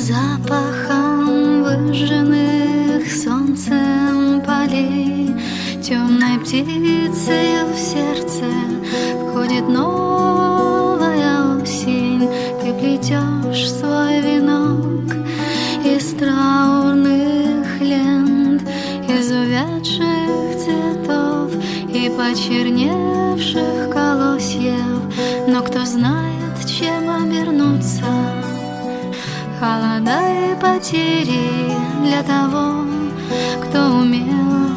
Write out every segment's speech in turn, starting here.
запахом выжженных солнцем полей, темной птицей в сердце входит новая осень. Ты плетешь свой венок из траурных лент, из увядших цветов и почерневших колосьев. Но кто знает, чем обернуться холода и потери для того, кто умел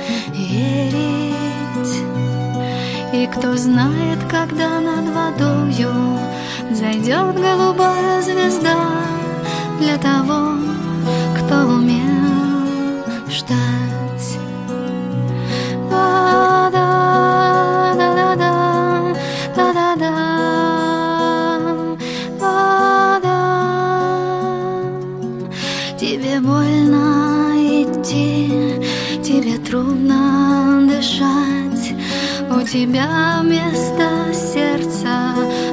верить. И кто знает, когда над водою зайдет голубая звезда для того, кто умел ждать. Тебе больно идти, тебе трудно дышать, у тебя вместо сердца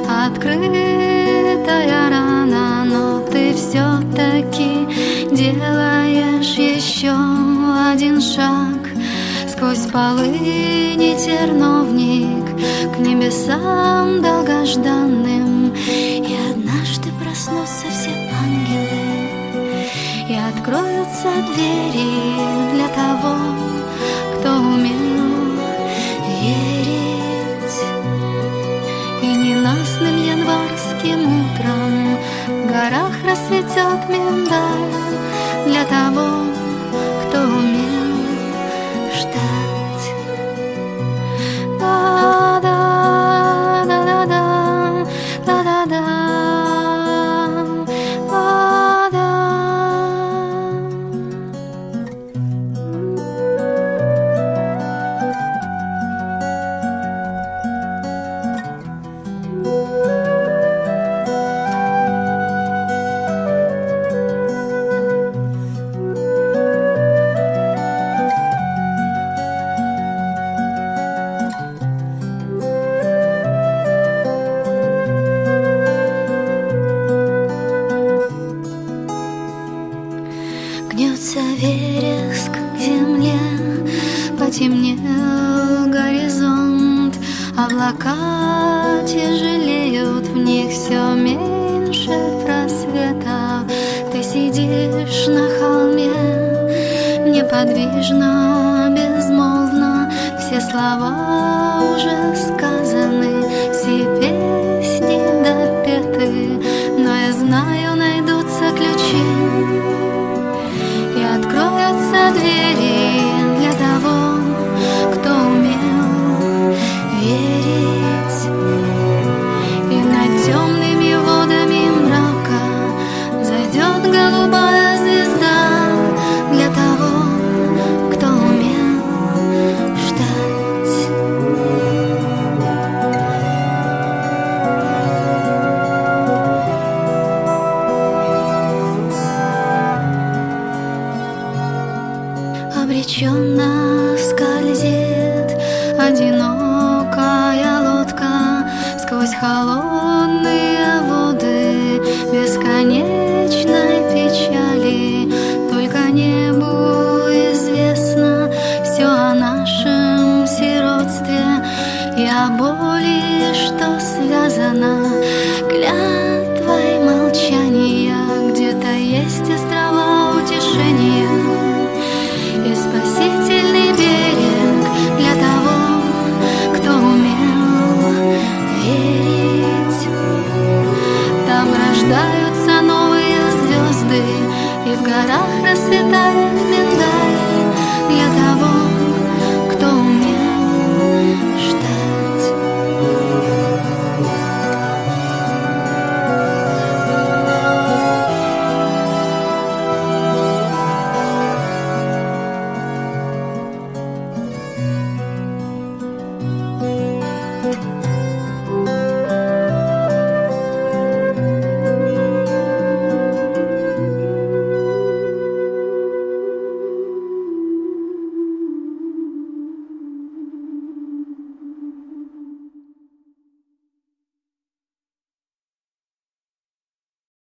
открытая рана, но ты все-таки делаешь еще один шаг сквозь полыни терновник к небесам долгожданным. И однажды проснутся все ангелы, и откроются двери для того, кто умел верить. И ненастным январским утром в горах расцветет миндаль для того, кто умел ждать. Гнется вереск к земле, потемнел горизонт, облака тяжелеют, в них все меньше просветов. Ты сидишь на холме, неподвижно, безмолвно, все слова уже сказаны, все песни допеты, но я знаю, найдутся ключи, и откроются двери для того, кто умел верить. И над темными водами мрака зайдет голубая звезда для того, кто умел ждать. Обреченно скользит одинокая лодка сквозь холодные воды бесконечной печали. Только небу известно все о нашем сиротстве и о боли, что связано клятвой молчания. Где-то есть острова утешения и спасительный берег для того, кто умел верить. Там рождаются новые звезды, и в горах расцветает